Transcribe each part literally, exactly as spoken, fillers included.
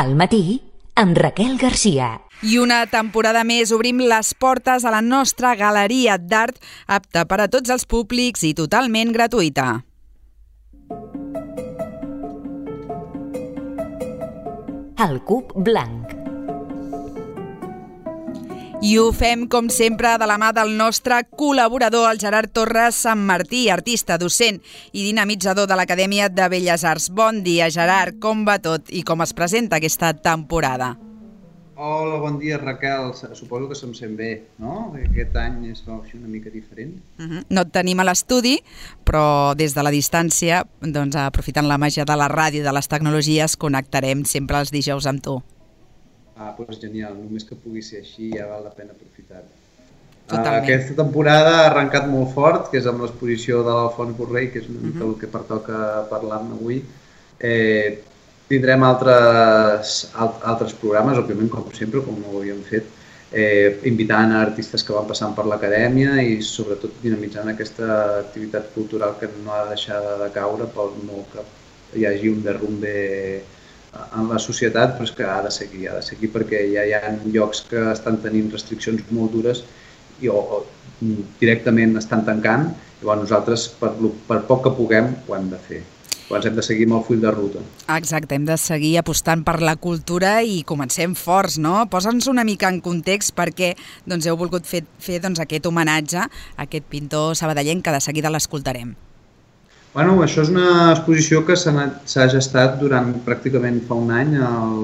Al matí, amb Raquel Garcia. I una temporada més obrim les portes a la nostra galeria d'art, apta per a tots els públics i totalment gratuïta. El cub blanc. I ho fem, com sempre, de la mà del nostre col·laborador, el Gerard Torres Santmartí, artista, docent i dinamitzador de l'Acadèmia de Belles Arts. Bon dia, Gerard. Com va tot i com es presenta aquesta temporada? Hola, bon dia, Raquel. Suposo que se'm sent bé, no? Aquest any és una mica diferent. Uh-huh. No et tenim a l'estudi, però des de la distància, doncs, aprofitant la màgia de la ràdio i de les tecnologies, connectarem sempre els dijous amb tu. Ah, doncs genial. Només que pugui ser així ja val la pena aprofitar-ho. Totalment. Aquesta temporada ha arrencat molt fort, que és amb l'exposició de l'Alfons Borrell, que és una mica uh-huh. el que pertoca parlar-ne avui. Eh, tindrem altres, altres programes, òbviament, com sempre, com ho havíem fet, eh, invitant a artistes que van passant per l'acadèmia i sobretot dinamitzant aquesta activitat cultural que no ha de deixar de caure per molt que hi hagi un derrumbe en la societat, però és que ha de seguir, ha de seguir perquè ja hi ha llocs que estan tenint restriccions molt dures i o, o directament estan tancant, i llavors nosaltres, per, per poc que puguem, ho hem de fer. Llavors hem de seguir amb el full de ruta. Exacte, hem de seguir apostant per la cultura i comencem forts, no? Posa'ns una mica en context perquè doncs, heu volgut fer, fer doncs, aquest homenatge a aquest pintor sabadellenc que de seguida l'escoltarem. Bueno, això és una exposició que s'ha gestat durant pràcticament fa un any. El,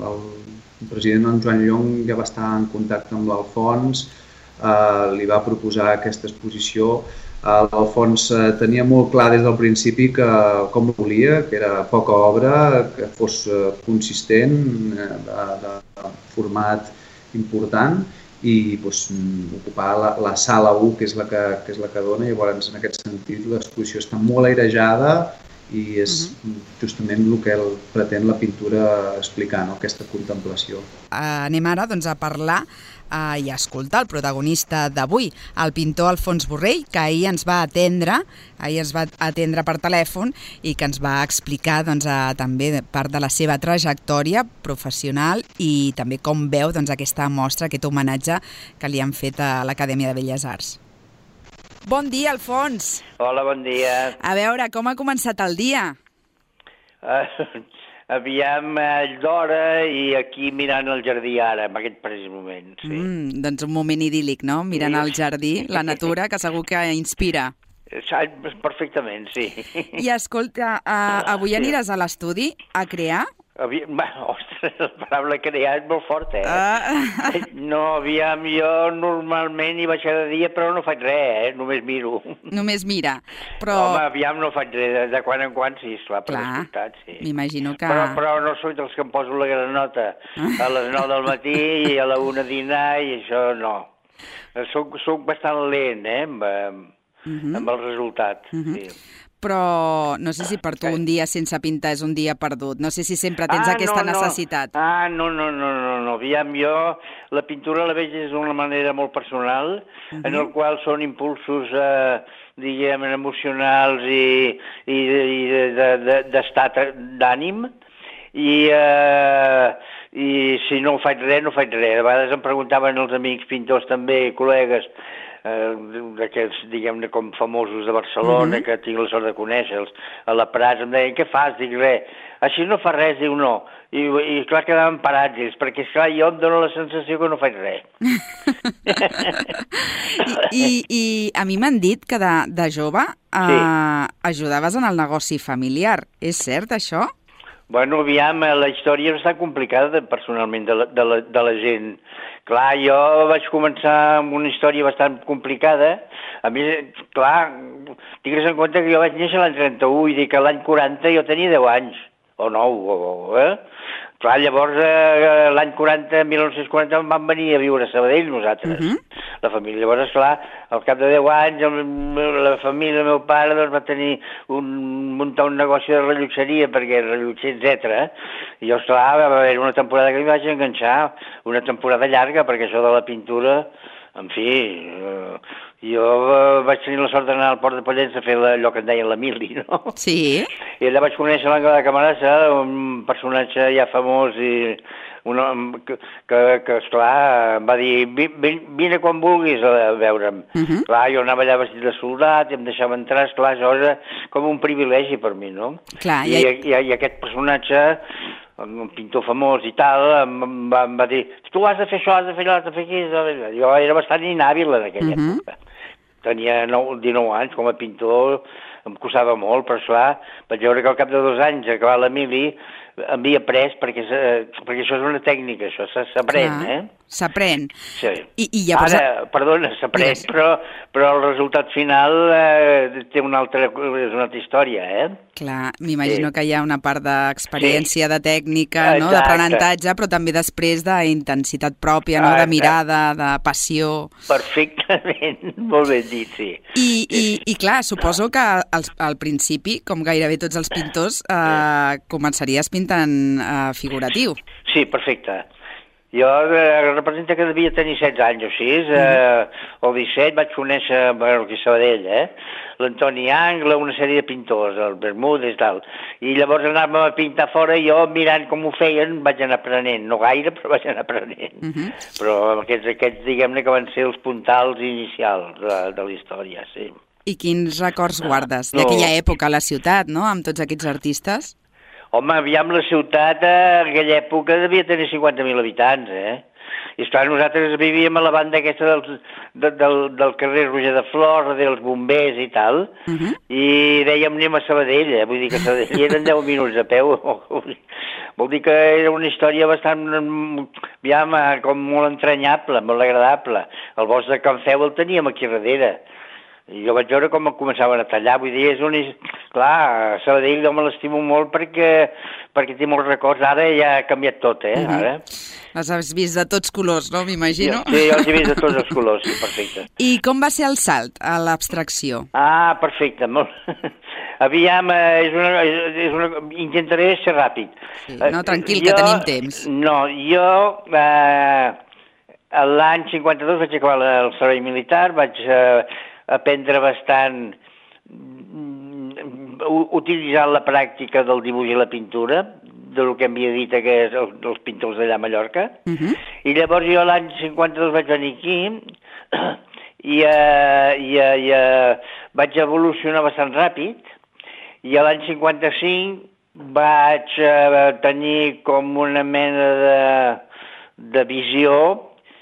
el president en Joan Llong ja va estar en contacte amb l'Alfons, eh, li va proposar aquesta exposició. Eh, L'Alfons eh, tenia molt clar des del principi que com volia, que era poca obra, que fos eh, consistent, eh, de, de format important, i doncs, ocupar la, la sala u, que és la que, que és la que dona. Llavors, en aquest sentit, l'exposició està molt airejada i és uh-huh. justament el que el pretén la pintura explicar, no? Aquesta contemplació. Uh, anem ara doncs, a parlar uh, i a escoltar el protagonista d'avui, el pintor Alfons Borrell, que ahir ens va atendre, ahir ens va atendre per telèfon i que ens va explicar doncs, a, també part de la seva trajectòria professional i també com veu doncs, aquesta mostra, aquest homenatge que li han fet a l'Acadèmia de Belles Arts. Bon dia, Alfons. Hola, bon dia. A veure, com ha començat el dia? Uh, aviam, és d'hora i aquí mirant el jardí ara, en aquest precís moment. Sí. Mm, doncs un moment idíl·lic, no? Mirant sí. el jardí, la natura, que segur que inspira. Perfectament, sí. I escolta, uh, avui sí. aniràs a l'estudi a crear? Aviam, ostres, la paraula crear és molt forta, eh? Ah. No, aviam, jo normalment hi vaig cada dia, però no faig res, eh? Només miro. Només mira, però... Home, aviam, no faig res, de, de quan en quan sí, esclar, per descomptat, sí. M'imagino que... Però, però no soc dels que em poso la granota a les nou del matí i a la una dinar i això no. Soc, soc bastant lent, eh, amb, amb, uh-huh. amb el resultat, uh-huh. sí. Però no sé si per tu un dia sense pintar és un dia perdut. No sé si sempre tens ah, aquesta no, no. necessitat. Ah, no, no, no, no, no. Aviam, jo la pintura la veig d'una manera molt personal, uh-huh. en el qual són impulsos, eh, diguem, emocionals i, i, i d'estat de, de, d'ànim. I, eh, I si no faig res, no faig res. A vegades em preguntaven els amics pintors també, col·legues, d'aquests, diguem-ne, com famosos de Barcelona, uh-huh. que tinc la sort de conèixer-los, a la Prats, em deien, què fas? Dic, res. Així no fa res, diu, no. I, i clar, quedaven parats ells, perquè, esclar, jo em dono la sensació que no faig res. I, i, I a mi m'han dit que de, de jove eh, sí. ajudaves en el negoci familiar. És cert, això? Bueno, aviam, la història és bastant complicada personalment de la, de la, de la gent. Clar, jo vaig començar amb una història bastant complicada. A mi, clar, tingues en compte que jo vaig néixer l'any trenta-u i dir que l'any quaranta jo tenia deu anys, o nou, o, eh? Clar, llavors, eh, l'any quaranta, mil nou-cents quaranta, vam venir a viure a Sabadell nosaltres, uh-huh. la família. Llavors, esclar, al cap de deu anys, la família, el meu pare, doncs, va tenir un, muntar un negoci de rellotgeria, perquè rellotger, etcètera. I jo, esclar, va haver una temporada que em vaig enganxar, una temporada llarga, perquè això de la pintura, en fi, eh, Jo uh, vaig tenir la sort d'anar al Port de Pollença a fer allò que en deien la mili, no? Sí. I allà vaig conèixer l'Àngela Camarasa, un personatge ja famós i un home que, que, que esclar, em va dir, vine quan vulguis a veure'm. Uh -huh. Clar, jo anava allà vestit de soldat, em deixava entrar, esclar, això era com un privilegi per mi, no? Clar, I, ja... i, i aquest personatge, un pintor famós i tal, em va, em va dir, tu has de fer això, has de fer allò, has de fer aquí. Jo era bastant inhàbil en aquella uh -huh. època. Tenia nou, dinou anys, com a pintor, em costava molt, però esclar, vaig veure que al cap de dos anys, acabar la mili, havia après, perquè, eh, perquè això és una tècnica, això s'aprèn, eh? S'aprèn. Sí. I, i ja Ara, posa... perdona, s'aprèn, yes. però, però el resultat final eh, té una altra, és una altra història, eh? Clar, m'imagino sí. que hi ha una part d'experiència, sí. de tècnica, no? Exacte. D'aprenentatge, però també després d'intensitat pròpia, no? De mirada, de passió... Perfectament, molt ben dit, sí. I, i, i clar, suposo que al, al principi, com gairebé tots els pintors, eh, començaries pintant eh, figuratiu. Sí, perfecte. Jo eh, representa que devia tenir setze anys o així, eh, o disset vaig conèixer, bueno, aquí a Sabadell, eh, l'Antoni Angle, una sèrie de pintors, el Bermúdez i tal, i llavors anàvem a pintar fora i jo mirant com ho feien vaig anar aprenent, no gaire, però vaig anar aprenent. Uh -huh. Però aquests, aquests diguem-ne que van ser els puntals inicials de, de la història, sí. I quins records guardes d'aquella no. època a la ciutat, no?, amb tots aquests artistes? Home, aviam, la ciutat a aquella època devia tenir cinquanta mil habitants, eh? I esclar, nosaltres vivíem a la banda aquesta del, de, del, del carrer Roger de Flor, dels bombers i tal, uh -huh. i dèiem anem a Sabadell, eh? Vull dir que Sabadell eren deu minuts a peu. Vol dir que era una història bastant, aviam, com molt entranyable, molt agradable. El bosc de Can Feu el teníem aquí darrere. I jo vaig veure com començaven a tallar, vull dir, és un... Clar, Sabadell jo me l'estimo molt perquè, perquè té molts records, ara ja ha canviat tot, eh, uh-huh. ara. Les has vist de tots colors, no, m'imagino? Sí, jo els he vist de tots els colors, sí, perfecte. I com va ser el salt a l'abstracció? Ah, perfecte, molt... Aviam, és una, és una... intentaré ser ràpid. Sí, no, tranquil, jo, que tenim temps. No, jo... Eh, l'any cinquanta-dos vaig acabar el servei militar, vaig... Eh, aprendre bastant utilitzant la pràctica del dibuix i la pintura, del que m'havia dit aquests, els, els pintors d'allà a Mallorca. Uh-huh. I llavors jo l'any cinquanta-dos vaig venir aquí i, uh, i, uh, i uh, vaig evolucionar bastant ràpid i l'any cinquanta-cinc vaig uh, tenir com una mena de, de visió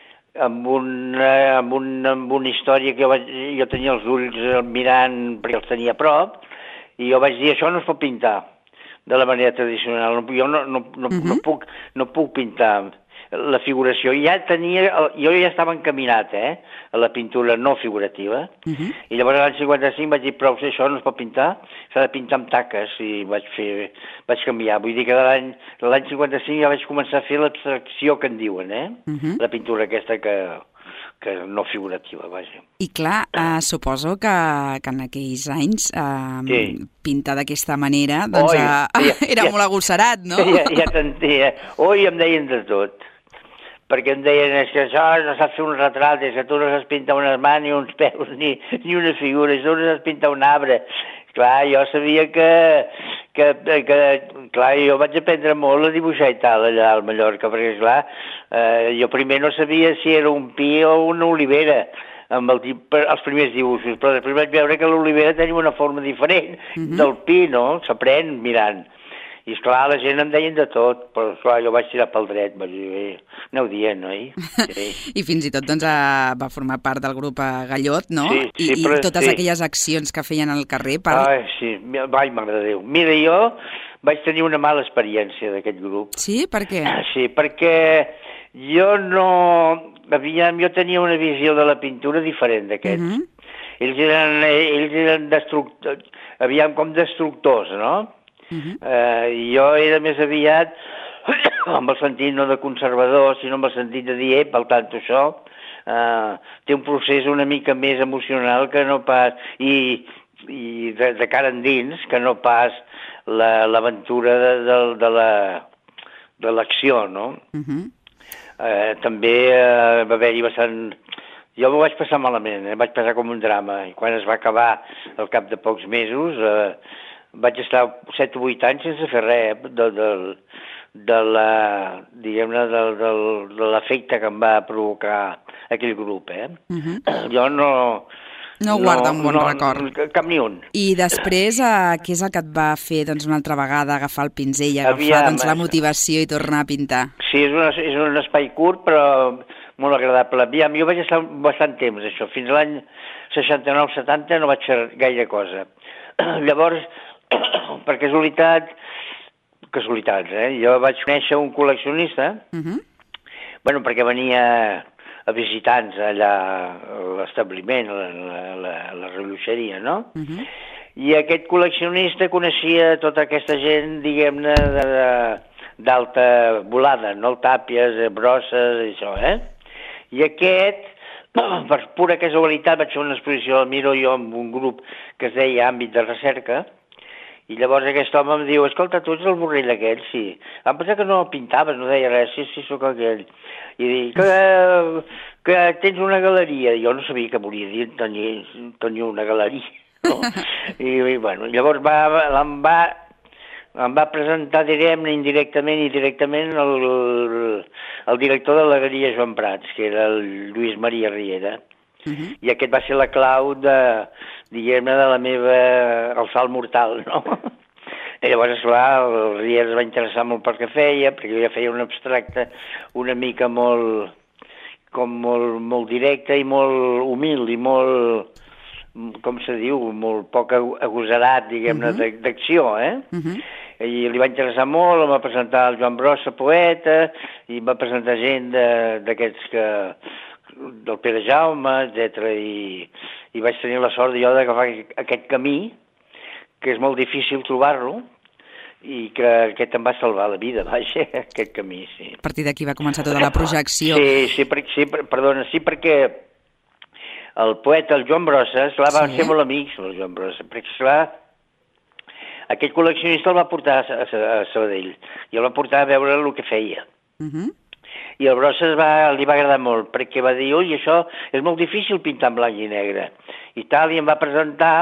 amb una, amb, una, amb una història que jo, vaig, jo tenia els ulls mirant perquè els tenia a prop i jo vaig dir això no es pot pintar de la manera tradicional, jo no, no, no, uh-huh. no, puc, no puc pintar la figuració, ja tenia, jo ja estava encaminat eh, a la pintura no figurativa uh-huh. i llavors l'any cinquanta-cinc vaig dir prou, això no es pot pintar, s'ha de pintar amb taques i vaig fer, vaig canviar, vull dir que l'any l'any cinquanta-cinc ja vaig començar a fer l'abstracció que en diuen, eh? Uh-huh. La pintura aquesta que, que no figurativa, vaja. I clar, eh, suposo que, que en aquells anys eh, sí. pintar d'aquesta manera doncs, Oi, eh, ja, era ja, molt agosserat, no? Ja, ja t'entia. Oi, em deien de tot. Perquè em deien és que això no saps fer un retrat, és que tu no saps pintar unes mans ni uns peus ni, ni una figura, és que tu no saps pintar un arbre. Clar, jo sabia que, que, que, clar, jo vaig aprendre molt a dibuixar i tal allà al Mallorca, perquè, clar, eh, jo primer no sabia si era un pi o una olivera, amb el, els primers dibuixos, però després vaig veure que l'olivera tenia una forma diferent uh-huh. del pi, no? S'aprèn mirant. I, esclar, la gent em deien de tot, però, esclar, jo vaig tirar pel dret, vaig dir, aneu dient, oi? Sí. I fins i tot, doncs, va formar part del grup Gallot, no? Sí, sí, I, però, i totes sí. aquelles accions que feien al carrer. Per... Ai, sí, ai, mare de Déu. Mira, jo vaig tenir una mala experiència d'aquest grup. Sí? Per què? Sí, perquè jo no... Aviam, jo tenia una visió de la pintura diferent d'aquests. Uh-huh. Ells eren, ells eren destructors, aviam, com destructors, no? Uh-huh. Uh, jo era més aviat amb el sentit no de conservador, sinó amb el sentit de dir, eh, per tant, això uh, té un procés una mica més emocional que no pas, i, i de, de cara endins, que no pas l'aventura la, de, de, de la de l'acció, no? Uh-huh. uh, també uh, va haver-hi bastant Jo m'ho vaig passar malament, eh? Vaig passar com un drama. I quan es va acabar, al cap de pocs mesos, eh, vaig estar set o vuit anys sense fer res, eh? de, de, de la, diguem-ne, de, de, de l'efecte que em va provocar aquell grup, eh? Uh-huh. Jo no... No guarda un bon no, record. Cap ni un. I després, eh, què és el que et va fer doncs, una altra vegada agafar el pinzell, agafar Aviam, doncs, la motivació i tornar a pintar? Sí, és, una, és un espai curt, però molt agradable. Aviam, jo vaig estar bastant temps, això. Fins a l'any seixanta-nou setanta no vaig fer gaire cosa. Llavors, per casualitat, casualitats, eh? Jo vaig conèixer un col·leccionista, uh-huh. bueno, perquè venia a visitants allà a l'establiment, a la, la, la reloixeria, no? Uh-huh. I aquest col·leccionista coneixia tota aquesta gent, diguem-ne, d'alta volada, no? El Tàpies, Brosses, i això, eh? I aquest, per pura casualitat, vaig fer una exposició al Miró jo amb un grup que es deia Àmbit de Recerca, i llavors aquest home em diu, escolta, tu ets el Borrell aquell? Sí. Em pensava que no pintaves, no deia res, sí, sí, sóc aquell. I dic, que, que tens una galeria. Jo no sabia què volia dir tenir, tenir una galeria. No? I, i bueno, llavors va, em, va, em va presentar, direm, indirectament i directament el, el, el director de la galeria Joan Prats, que era el Lluís Maria Riera. Uh-huh. I aquest va ser la clau de, diguem-ne, de la meva... el salt mortal, no? I llavors, esclar, el Riera es va interessar molt pel que feia, perquè jo ja feia un abstracte una mica molt... com molt, molt directe i molt humil i molt... com se diu? Molt poc agosarat, diguem-ne, uh-huh. d'acció, eh? Uh-huh. I li va interessar molt, em va presentar el Joan Brossa, poeta, i em va presentar gent d'aquests que... del Pere Jaume, etcètera. I, i vaig tenir la sort jo d'agafar aquest camí, que és molt difícil trobar-lo, i que aquest em va salvar la vida, vaja, aquest camí, sí. A partir d'aquí va començar tota la projecció. Sí, sí, per, sí per, perdona, sí, perquè el poeta, el Joan Brossa, esclar, sí. va ser molt amics, el Joan Brossa, perquè, esclar, aquest col·leccionista el va portar a, a, a Sabadell, i el va portar a veure el que feia. Uh-huh. I el Brossa va, li va agradar molt, perquè va dir, ui, això és molt difícil pintar en blanc i negre. I tal, i em va presentar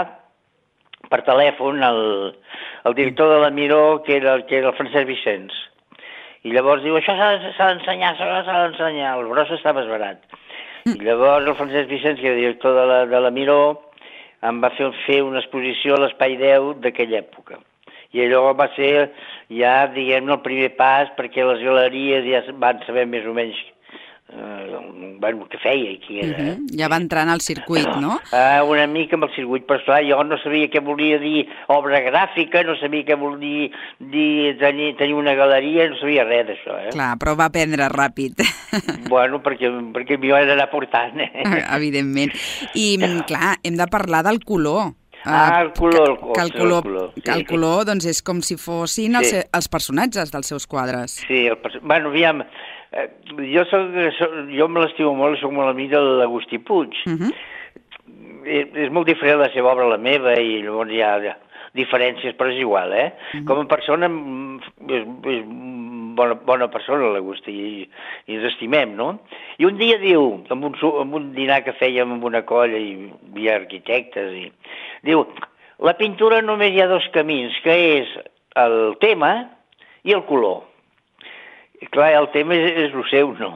per telèfon el, el director de la Miró, que era, que era el Francesc Vicenç. I llavors diu, això s'ha d'ensenyar, s'ha d'ensenyar. El Brossa estava esverat. I llavors el Francesc Vicenç, que era director de la, de la Miró, em va fer, fer una exposició a l'Espai deu d'aquella època. I allò va ser ja, diguem-ne, el primer pas, perquè les galeries ja van saber més o menys eh, bueno, què feia i qui era. Uh-huh. Ja va entrar en el circuit, no? Uh, una mica amb el circuit, però esclar, jo no sabia què volia dir obra gràfica, no sabia què volia dir tenir, tenir una galeria, no sabia res d'això. Eh? Clar, però va aprendre ràpid. Bueno, perquè, perquè m'hi van anar portant. Eh? Evidentment. I, clar, hem de parlar del color. Ah, el color, que, que el color, el color, sí, que el color doncs, és com si fossin els, sí. els personatges dels seus quadres. Sí, el, bueno, aviam, eh, jo, soc, soc, jo me l'estimo molt, soc molt amic de l'Agustí Puig. Uh-huh. és, és molt diferent la seva obra a la meva i llavors hi ha diferències, però és igual, eh? Uh-huh. Com a persona és, és bona, bona persona l'Agustí i, i ens estimem, no? I un dia diu, amb un, amb un dinar que fèiem amb una colla i hi havia arquitectes i... Diu, la pintura només hi ha dos camins, que és el tema i el color. I clar, el tema és, és el seu, no?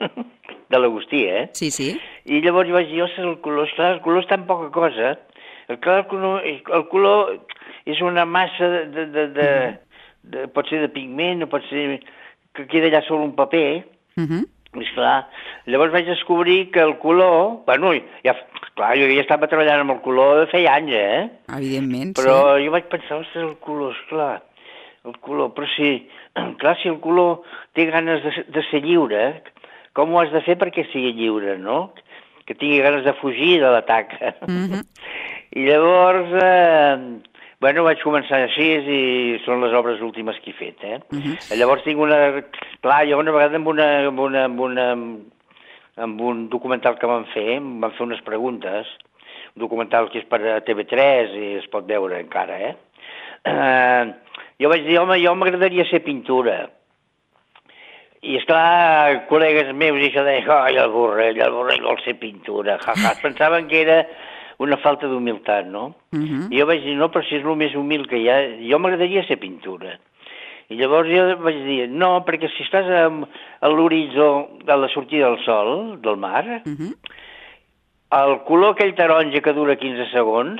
De l'Agustí, eh? Sí, sí. I llavors jo vaig dir, ostres, el color, esclar, el color és tan poca cosa. El, clar, el, color, el color és una massa de, de, de, de, de... pot ser de pigment, o pot ser... que queda allà sobre un paper. Uh-huh. I esclar, llavors vaig descobrir que el color... Bueno, ja... Clar, jo ja estava treballant amb el color de feia anys, eh? Evidentment, però sí. Però jo vaig pensar, ostres, el color, esclar, el color, però sí, clar, si el color té ganes de, de ser lliure, com ho has de fer perquè sigui lliure, no? Que tingui ganes de fugir de l'atac. Mm-hmm. I llavors, eh, bueno, vaig començar així i són les obres últimes que he fet, eh? Mm-hmm. Llavors tinc una... Clar, jo una vegada amb una... Amb una, amb una amb un documental que van fer, em van fer unes preguntes, un documental que és per a T V tres i es pot veure encara, eh? Uh, jo vaig dir, home, jo m'agradaria ser pintura. I, esclar, col·legues meus i això deien, ai, el Borrell, el Borrell vol ser pintura, jaja. Pensaven que era una falta d'humilitat, no? Uh -huh. I jo vaig dir, no, però si és el més humil que hi ha, jo m'agradaria ser pintura. I llavors jo vaig dir, no, perquè si estàs a, a l'horitzó de la sortida del sol, del mar, uh -huh. el color aquell taronja que dura quinze segons,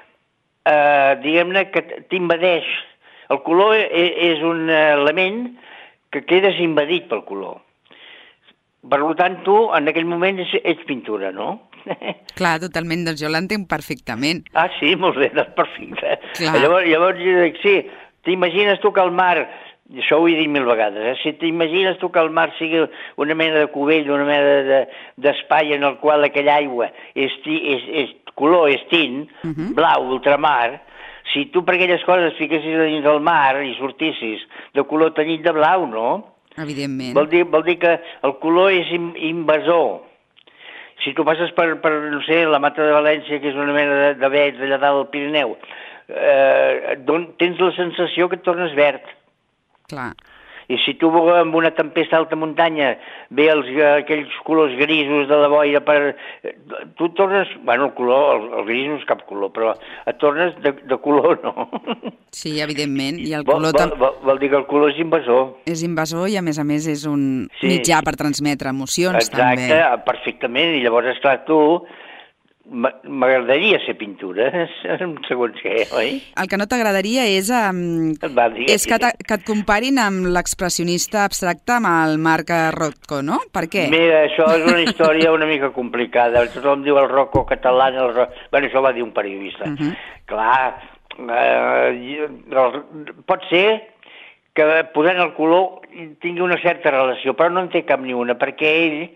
eh, diguem-ne que t'invadeix. El color és, és un element que quedes invadit pel color. Per tant, tu, en aquell moment, ets, ets pintura, no? Clar, totalment, doncs jo l'entenc perfectament. Ah, sí? Molt bé, doncs perfecte. Clar. Llavors, llavors jo dic, sí, t'imagines tu que el mar, això ho he dit mil vegades, eh? Si t'imagines tu que el mar sigui una mena de cubell, una mena d'espai de, en el qual aquella aigua és, és, és color, és tint, uh -huh. blau, ultramar, si tu per aquelles coses fiquessis dins del mar i sortissis de color tenyit de blau, no? Evidentment. Vol dir, vol dir que el color és invasor. Si tu passes per, per, no sé, la Mata de València, que és una mena de, de verd allà dalt del Pirineu, eh, don, tens la sensació que et tornes verd. Clar. I si tu amb una tempesta a alta muntanya ve els, aquells colors grisos de la boira per... Tu et tornes... Bueno, el color, el, el gris no és cap color, però et tornes de, de color, no? Sí, evidentment. I el vol, color vol, vol, vol dir que el color és invasor. És invasor i, a més a més, és un sí. mitjà per transmetre emocions, Exacte, també. Exacte, perfectament. I llavors, esclar, tu... M'agradaria ser pintura, segons què, oi? El que no t'agradaria és, um, és que, que et comparin amb l'expressionista abstracte amb el Marc Rothko, no? Per què? Mira, això és una història una mica complicada. Tothom diu el Rothko català, el Ro... bueno, això ho va dir un periodista. Uh -huh. Clar, eh, pot ser que posant el color tingui una certa relació, però no en té cap ni una, perquè ell...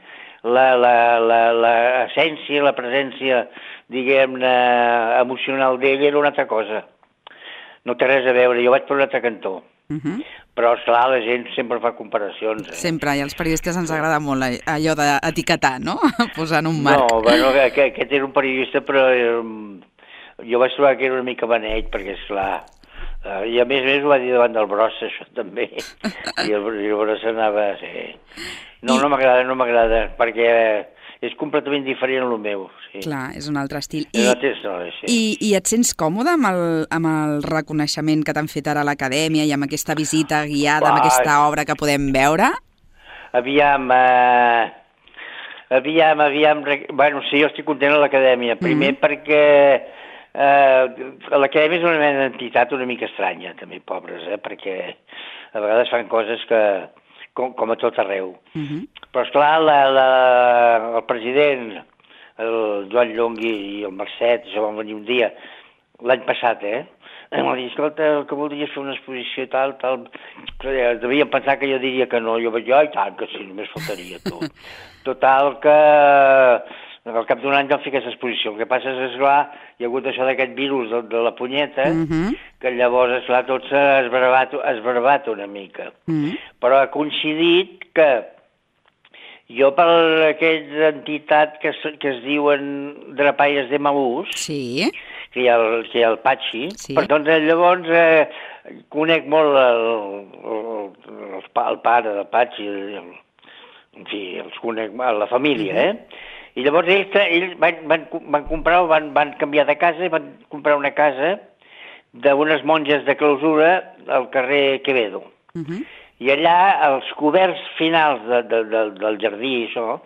l'essència, la, la, la presència, diguem-ne, emocional d'ell era una altra cosa. No té res a veure, jo vaig per un altre cantó. Uh -huh. Però, esclar, la gent sempre fa comparacions. Eh? Sempre, i als periodistes ens agrada molt allò d'etiquetar, no? Posant un marc. No, bueno, que, que aquest era un periodista, però eh, jo vaig trobar que era una mica beneit, perquè, esclar... Uh, I a més a més ho va dir davant del Brossa, això també. I el, i el Brossa anava... Sí. No, I... no m'agrada, no m'agrada, perquè és completament diferent del meu. Sí. Clar, és un altre estil. I, no tens, no, sí. i, I et sents còmode amb el, amb el reconeixement que t'han fet ara a l'Acadèmia i amb aquesta visita guiada, Va, amb aquesta obra que podem veure? Aviam... Uh... Aviam, aviam... Bueno, sí, jo estic content a l'Acadèmia. Primer mm-hmm. perquè... Uh, l'Acadèmia és una mena d'entitat una mica estranya, també, pobres, eh? Perquè a vegades fan coses que, com, com a tot arreu. Uh-huh. Però, esclar, la, la, el president, el Joan Llongui i el Mercet, això van venir un dia, l'any passat, eh? Em va dir, escolta, el que voldries fer una exposició tal, tal... Devien pensar que jo diria que no. Jo vaig dir, ai, tant, que sí, només faltaria, tu. Total, que... al cap d'un any vam fer aquesta exposició. El que passa és, esclar, hi ha hagut això d'aquest virus de, de la punyeta, uh-huh. que llavors, esclar, tot s'ha esbarbat, esbarbat una mica. Uh-huh. Però ha coincidit que jo per aquella entitat que, que es diuen Drapaires de Maús, sí. que hi ha el, que hi ha el Patxi, sí. per doncs llavors eh, conec molt el, el, el, el pare del Patxi, el, en fi, els conec, la família, uh-huh. eh? I llavors ells, ells van, van, van comprar, van, van canviar de casa i van comprar una casa d'unes monges de clausura al carrer Quevedo. Uh-huh. I allà, als coberts finals de, de, de, del jardí, això,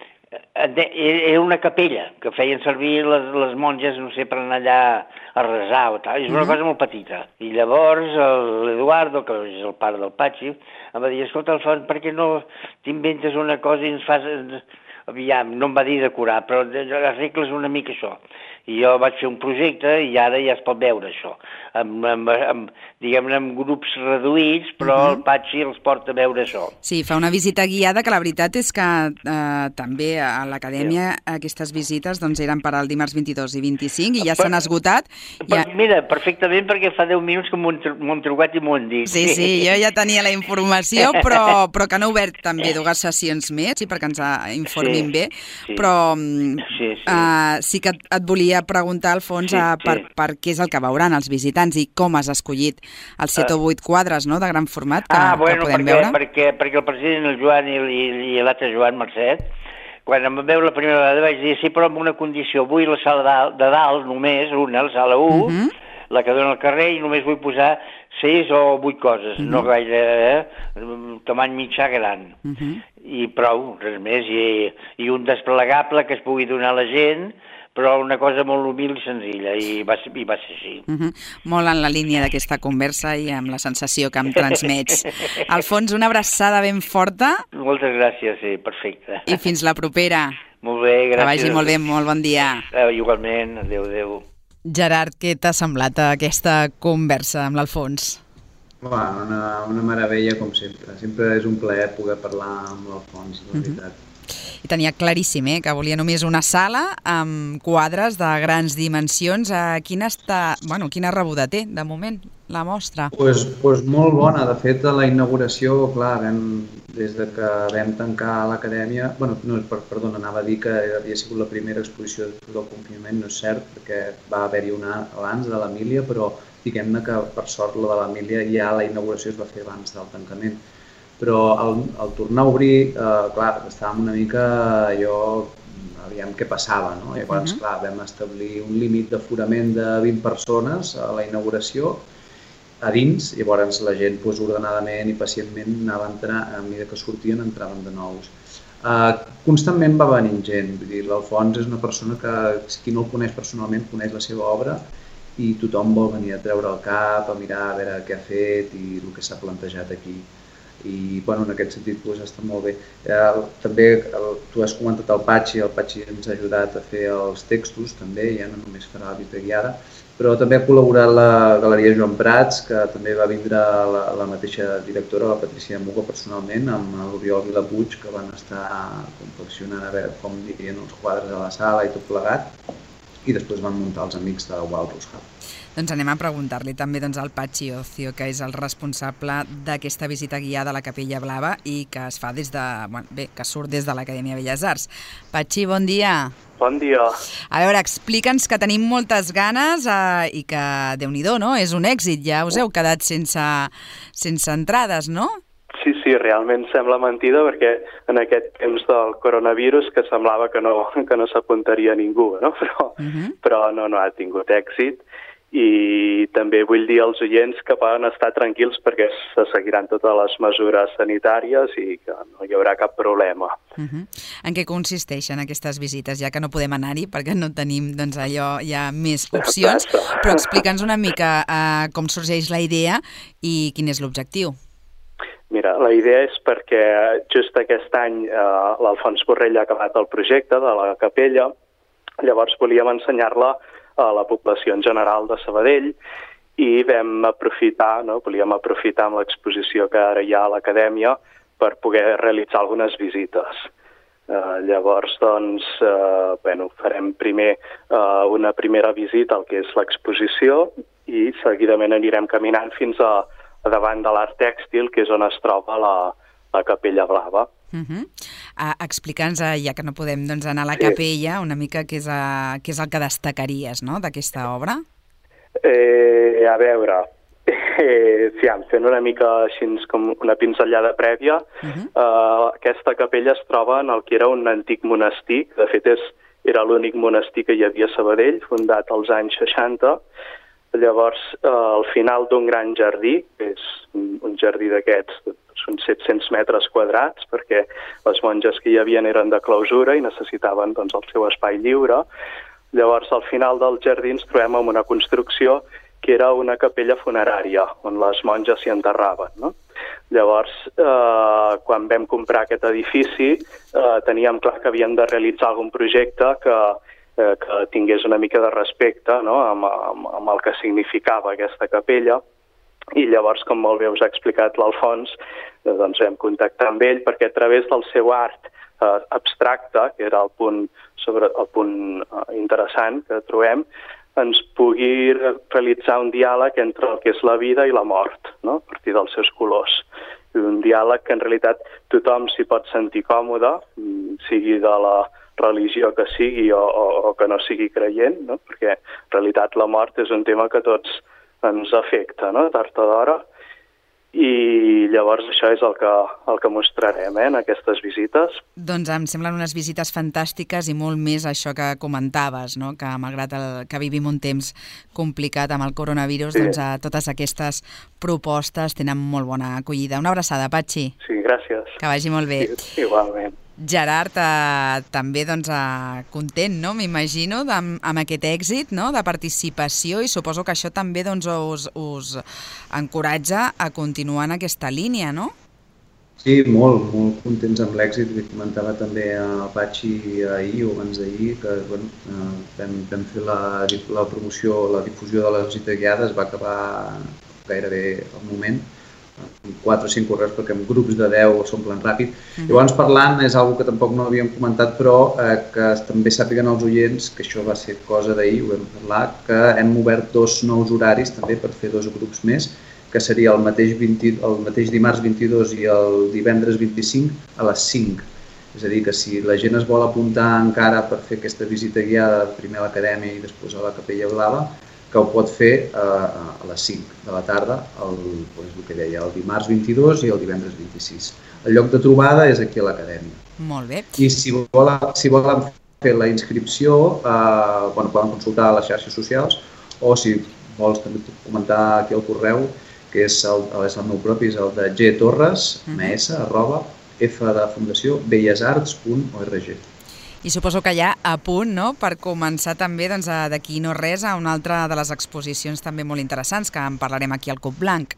era una capella que feien servir les, les monges, no sé, per anar allà a resar o tal. És una uh-huh. cosa molt petita. I llavors l'Eduardo, que és el pare del Patxi, em va dir, escolta, Alfons, per què no t'inventes una cosa i ens fas... Aviam, no em va dir decorar, però arregles una mica això. I jo vaig fer un projecte i ara ja es pot veure això. Amb, amb, amb, diguem-ne, amb grups reduïts, però uh-huh. el Patxi els porta a veure això. Sí, fa una visita guiada, que la veritat és que eh, també a l'Acadèmia sí. aquestes visites doncs, eren per al dimarts vint-i-dos i vint-i-cinc i ja s'han esgotat. Per, ja... Mira, perfectament, perquè fa deu minuts que m'ho han trucat i m'ho han dit. Sí, sí, jo ja tenia la informació, però, però que no ha obert també dues sessions més, sí, perquè ens informin sí, bé, sí, però sí, sí. Uh, sí que et, et volia volia preguntar, Alfons, Sí, sí, per, sí. per què és el que veuran els visitants i com has escollit els set o vuit quadres, no?, de gran format que, ah, bueno, que podem perquè, veure. perquè, perquè el president, el Joan i, i, i l'altre Joan Mercet, quan em van veure la primera vegada vaig dir sí, però amb una condició, vull la sala de, de dalt només, una, la sala u, uh -huh. la que dona al carrer, i només vull posar sis o vuit coses, uh -huh. no gaire, eh? Tamany mitjà gran. Uh -huh. I prou, res més, i, i un desplegable que es pugui donar a la gent, però una cosa molt humil i senzilla, i va ser, i va ser així. Uh -huh. Molt en la línia d'aquesta conversa i amb la sensació que em transmets. Alfons, una abraçada ben forta. Moltes gràcies, sí, perfecte. I fins la propera. Molt bé, gràcies. Que vagi molt bé, molt bon dia. Eh, igualment, adéu, adéu. Gerard, què t'ha semblat aquesta conversa amb l'Alfons? Bueno, una, una meravella, com sempre. Sempre és un plaer poder parlar amb l'Alfons, la veritat. Uh-huh. I tenia claríssim, eh, que volia només una sala amb quadres de grans dimensions. Quina, està, bueno, quina rebuda té, de moment, la mostra? Pues, pues molt bona. De fet, a la inauguració, clar, vam, des de que vam tancar l'acadèmia... Bueno, no, per, perdona, anava a dir que havia sigut la primera exposició del confinament, no és cert, perquè va haver-hi una abans de l'Emília, però diguem-ne que, per sort, la de l'Emília ja la inauguració es va fer abans del tancament. Però al, al tornar a obrir, eh, clar, estàvem una mica allò, aviam què passava, no? Llavors, uh-huh. clar, vam establir un límit d'aforament de vint persones a la inauguració a dins, llavors la gent pues, ordenadament i pacientment anava a entrar, a mesura que sortien entraven de nous. Uh, constantment va venint gent, vull dir, l'Alfons és una persona que, qui no el coneix personalment, coneix la seva obra i tothom vol venir a treure el cap, a mirar a veure què ha fet i el que s'ha plantejat aquí. I bueno, en aquest sentit pues, està molt bé. Eh, també el, tu has comentat el Patxi, el Patxi ens ha ajudat a fer els textos també, ja no només farà la visita guiada, però també ha col·laborat la Galeria Joan Prats, que també va vindre la, la mateixa directora, la Patricia Muga, personalment, amb l'Oriol Vilapuig, que van estar confeccionant a veure com dirien els quadres a la sala i tot plegat, i després van muntar els amics de Walrus Hub. Doncs anem a preguntar-li també doncs, al Patxi Ocio, que és el responsable d'aquesta visita guiada a la Capella Blava i que es fa des de, bueno, bé, que surt des de l'Acadèmia Belles Arts. Patxi, bon dia. Bon dia. A veure, explica'ns que tenim moltes ganes eh, i que, Déu-n'hi-do, no? És un èxit, ja us heu quedat sense, sense entrades, no? Sí, sí, realment sembla mentida perquè en aquest temps del coronavirus que semblava que no, que no s'apuntaria ningú, no? Però, uh-huh. però no, no ha tingut èxit. I també vull dir als oients que poden estar tranquils perquè se seguiran totes les mesures sanitàries i que no hi haurà cap problema. Uh-huh. En què consisteixen aquestes visites, ja que no podem anar-hi perquè no tenim doncs, allò, hi ha més opcions, però explica'ns una mica uh, com sorgeix la idea i quin és l'objectiu. Mira, la idea és perquè just aquest any eh, l'Alfons Borrell ha acabat el projecte de la capella, llavors volíem ensenyar-la a la població en general de Sabadell i vam aprofitar, no? volíem aprofitar amb l'exposició que ara hi ha a l'acadèmia per poder realitzar algunes visites. Uh, llavors, doncs, uh, bueno, farem primer uh, una primera visita al que és l'exposició i seguidament anirem caminant fins a, a davant de l'art tèxtil, que és on es troba la, la Capella Blava. Uh-huh. Uh, Explica'ns, uh, ja que no podem doncs, anar a la sí. capella, una mica què és, uh, què és el que destacaries, no?, d'aquesta obra? Eh, a veure, eh, sí, fent una mica així com una pinzellada prèvia, uh-huh. uh, aquesta capella es troba en el que era un antic monestir, que de fet és, era l'únic monestir que hi havia a Sabadell, fundat als anys seixanta. Llavors, eh, al final d'un gran jardí, que és un, un jardí d'aquests, són set-cents metres quadrats, perquè les monges que hi havia eren de clausura i necessitaven doncs, el seu espai lliure. Llavors, al final del jardí ens trobem amb una construcció que era una capella funerària, on les monges s'hi enterraven, no? Llavors, eh, quan vam comprar aquest edifici, eh, teníem clar que havíem de realitzar algun projecte que, eh, que tingués una mica de respecte, no?, amb, amb, amb el que significava aquesta capella. I llavors, com molt bé us ha explicat l'Alfons, eh, doncs vam contactar amb ell perquè a través del seu art eh, abstracte, que era el punt, sobre, el punt eh, interessant que trobem, ens pugui realitzar un diàleg entre el que és la vida i la mort, no?, a partir dels seus colors. I un diàleg que en realitat tothom s'hi pot sentir còmode, sigui de la, religió que sigui o, o, o que no sigui creient, no? Perquè en realitat la mort és un tema que a tots ens afecta, no? Tard o d'hora. I llavors això és el que, el que mostrarem eh, en aquestes visites. Doncs em semblen unes visites fantàstiques i molt més això que comentaves, no? Que malgrat el, que vivim un temps complicat amb el coronavirus, sí. doncs a totes aquestes propostes tenen molt bona acollida. Una abraçada, Patxi. Sí, gràcies. Que vagi molt bé. Sí, igualment. Gerard, eh, també doncs, eh, content, no? M'imagino, amb, amb aquest èxit, no? De participació, i suposo que això també doncs, us, us encoratja a continuar en aquesta línia, no? Sí, molt, molt contents amb l'èxit. Li comentava també a Patxi ahir o abans d'ahir que bueno, eh, vam, vam fer la, la promoció, la difusió de la visita guiada, es va acabar gairebé al moment, quatre o cinc correus perquè en grups de deu s'omplen ràpid. Mm-hmm. Llavors parlant, és una que tampoc no havíem comentat, però eh, que també sàpiguen els oients, que això va ser cosa d'ahir, ho vam parlar, que hem obert dos nous horaris també per fer dos grups més, que seria el mateix, vint, el mateix dimarts vint-i-dos i el divendres vint-i-cinc a les cinc. És a dir, que si la gent es vol apuntar encara per fer aquesta visita guiada, primer a l'acadèmia i després a la Capella Blava, que ho pot fer eh, a les cinc de la tarda, el, doncs, el que deia, el dimarts vint-i-dos i el divendres vint-i-sis. El lloc de trobada és aquí a l'acadèmia. Molt bé. I si volen, si volen fer la inscripció, eh, bueno, poden consultar a les xarxes socials, o si vols també comentar aquí el correu, que és el, és el meu propi, és el de g torres, ms, arroba, f de fundació, bellesarts punt org. I suposo que ja a punt, no?, per començar també doncs, d'aquí no res a una altra de les exposicions també molt interessants que en parlarem aquí al Cub Blanc.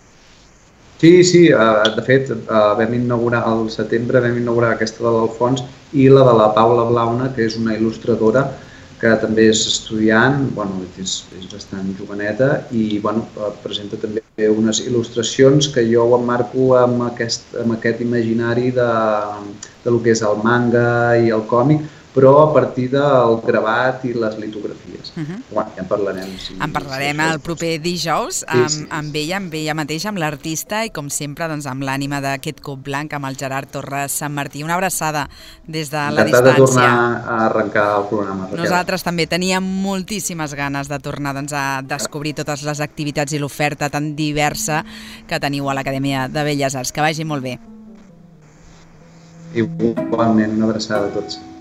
Sí, sí, de fet vam inaugurar al setembre vam inaugurar aquesta de l'Alfons i la de la Paula Blauna, que és una il·lustradora que també és estudiant, bueno, és, és bastant joveneta i bueno, presenta també unes il·lustracions que jo ho emmarco amb aquest, amb aquest imaginari de, de lo que és el manga i el còmic, però a partir del gravat i les litografies. Uh-huh. Bueno, ja en parlarem. Si, en parlarem si el proper dijous amb, sí, sí, amb ella, amb ella mateixa, amb l'artista i com sempre doncs, amb l'ànima d'aquest Cub Blanc, amb el Gerard Torres Sant Martí. Una abraçada des de la distància. Encantat de tornar a arrencar el programa. Raquel. Nosaltres també teníem moltíssimes ganes de tornar doncs, a descobrir totes les activitats i l'oferta tan diversa que teniu a l'Acadèmia de Belles Arts. Que vagi molt bé. Igualment, una abraçada a tots.